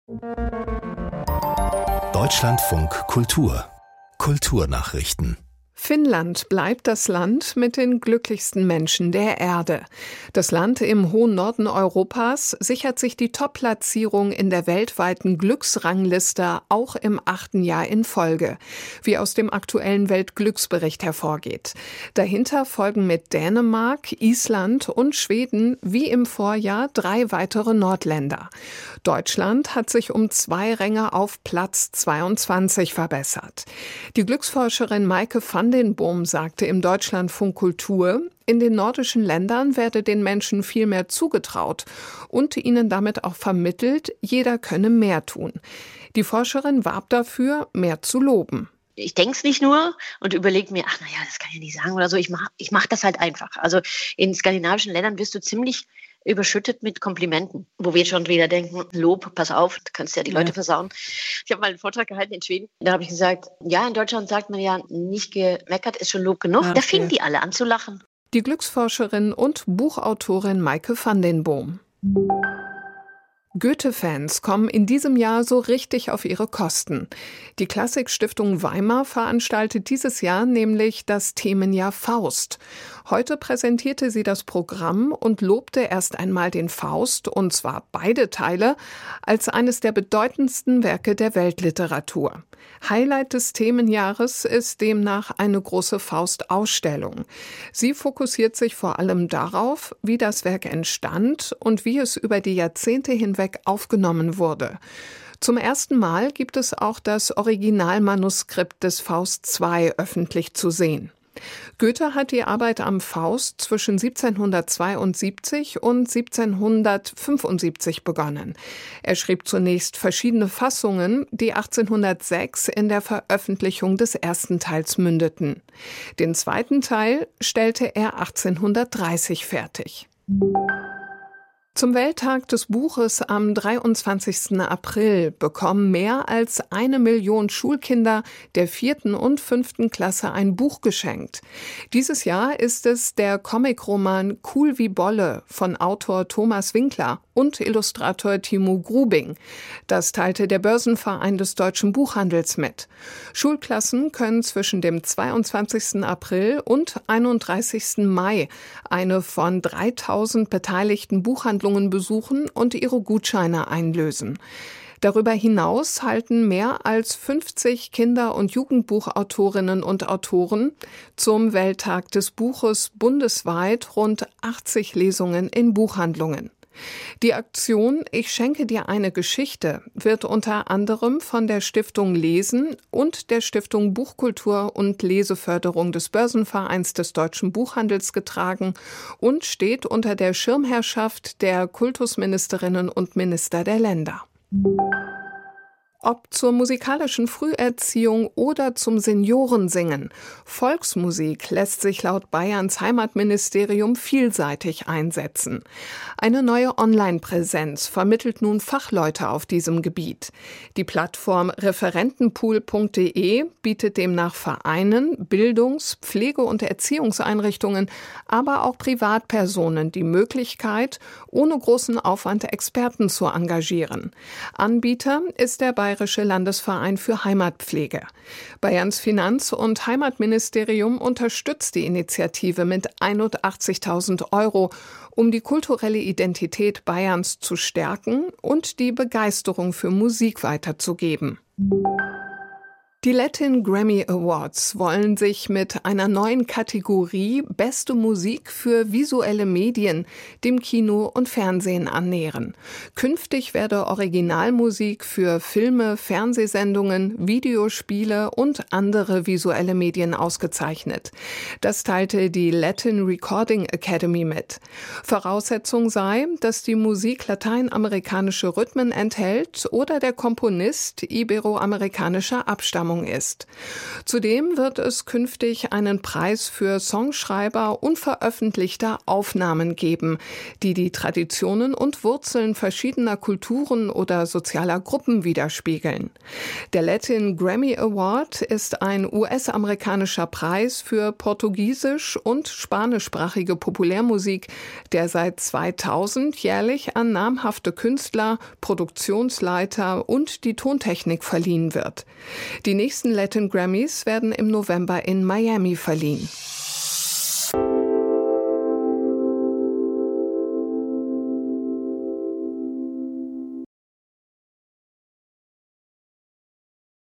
Deutschlandfunk Kultur. Kulturnachrichten. Finnland bleibt das Land mit den glücklichsten Menschen der Erde. Das Land im hohen Norden Europas sichert sich die Top-Platzierung in der weltweiten Glücksrangliste auch im 8. Jahr in Folge, wie aus dem aktuellen Weltglücksbericht hervorgeht. Dahinter folgen mit Dänemark, Island und Schweden wie im Vorjahr 3 weitere Nordländer. Deutschland hat sich um 2 Ränge auf Platz 22 verbessert. Die Glücksforscherin Maike van den Boom sagte im Deutschlandfunk Kultur, in den nordischen Ländern werde den Menschen viel mehr zugetraut und ihnen damit auch vermittelt, jeder könne mehr tun. Die Forscherin warb dafür, mehr zu loben. Ich denke es nicht nur und überlege mir, das kann ich nicht sagen oder so. Ich mach das halt einfach. Also in skandinavischen Ländern wirst du ziemlich überschüttet mit Komplimenten, wo wir schon wieder denken, Lob, pass auf, du kannst ja die Leute versauen. Ich habe mal einen Vortrag gehalten in Schweden, da habe ich gesagt, ja, in Deutschland sagt man ja, nicht gemeckert ist schon Lob genug. Okay. Da fingen die alle an zu lachen. Die Glücksforscherin und Buchautorin Maike van den Boom. Goethe-Fans kommen in diesem Jahr so richtig auf ihre Kosten. Die Klassikstiftung Weimar veranstaltet dieses Jahr nämlich das Themenjahr Faust. Heute präsentierte sie das Programm und lobte erst einmal den Faust, und zwar beide Teile, als eines der bedeutendsten Werke der Weltliteratur. Highlight des Themenjahres ist demnach eine große Faust-Ausstellung. Sie fokussiert sich vor allem darauf, wie das Werk entstand und wie es über die Jahrzehnte hinweg aufgenommen wurde. Zum ersten Mal gibt es auch das Originalmanuskript des Faust II öffentlich zu sehen. Goethe hat die Arbeit am Faust zwischen 1772 und 1775 begonnen. Er schrieb zunächst verschiedene Fassungen, die 1806 in der Veröffentlichung des ersten Teils mündeten. Den zweiten Teil stellte er 1830 fertig. Zum Welttag des Buches am 23. April bekommen mehr als 1 Million Schulkinder der 4. und 5. Klasse ein Buch geschenkt. Dieses Jahr ist es der Comicroman Cool wie Bolle von Autor Thomas Winkler und Illustrator Timo Grubing. Das teilte der Börsenverein des deutschen Buchhandels mit. Schulklassen können zwischen dem 22. April und 31. Mai eine von 3000 beteiligten Buchhandlungen besuchen und ihre Gutscheine einlösen. Darüber hinaus halten mehr als 50 Kinder- und Jugendbuchautorinnen und Autoren zum Welttag des Buches bundesweit rund 80 Lesungen in Buchhandlungen. Die Aktion Ich schenke dir eine Geschichte wird unter anderem von der Stiftung Lesen und der Stiftung Buchkultur und Leseförderung des Börsenvereins des deutschen Buchhandels getragen und steht unter der Schirmherrschaft der Kultusministerinnen und Minister der Länder. Ob zur musikalischen Früherziehung oder zum Seniorensingen, Volksmusik lässt sich laut Bayerns Heimatministerium vielseitig einsetzen. Eine neue Online-Präsenz vermittelt nun Fachleute auf diesem Gebiet. Die Plattform referentenpool.de bietet demnach Vereinen, Bildungs-, Pflege- und Erziehungseinrichtungen, aber auch Privatpersonen die Möglichkeit, ohne großen Aufwand Experten zu engagieren. Anbieter ist der Bayerische Landesverein für Heimatpflege. Bayerns Finanz- und Heimatministerium unterstützt die Initiative mit 81.000 €, um die kulturelle Identität Bayerns zu stärken und die Begeisterung für Musik weiterzugeben. Die Latin Grammy Awards wollen sich mit einer neuen Kategorie Beste Musik für visuelle Medien dem Kino und Fernsehen annähern. Künftig werde Originalmusik für Filme, Fernsehsendungen, Videospiele und andere visuelle Medien ausgezeichnet. Das teilte die Latin Recording Academy mit. Voraussetzung sei, dass die Musik lateinamerikanische Rhythmen enthält oder der Komponist iberoamerikanischer Abstammung Verformung ist. Zudem wird es künftig einen Preis für Songschreiber unveröffentlichter Aufnahmen geben, die die Traditionen und Wurzeln verschiedener Kulturen oder sozialer Gruppen widerspiegeln. Der Latin Grammy Award ist ein US-amerikanischer Preis für portugiesisch- und spanischsprachige Populärmusik, der seit 2000 jährlich an namhafte Künstler, Produktionsleiter und die Tontechnik verliehen wird. Die nächsten Latin Grammys werden im November in Miami verliehen.